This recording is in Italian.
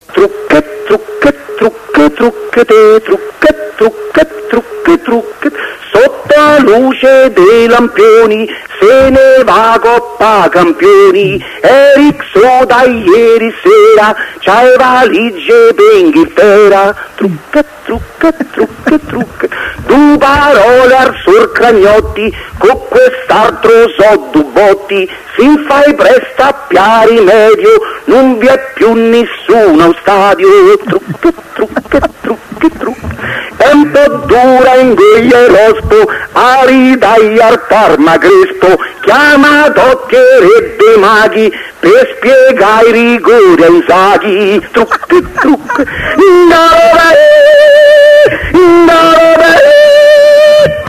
Trucche, trucche, trucche, trucche, te, trucche, trucche, trucche, trucche. Sotto la luce dei lampioni se ne va Coppa Campioni. Eric Soda ieri sera c'hai valigie per Inghilterra. Trucche, trucche, trucche, trucche. Du parole al sur Cragnotti, con quest'altro so du botti. Si fai presto a piari medio, non vi è più nessuno allo stadio. Trucche, trucche, trucche, trucche. È un po' dura in queglie rospo, aridai al Parma Crespo, chiama Dottiere De Maghi per spiegare i rigori ai Inzaghi. Trucche, trucche, no,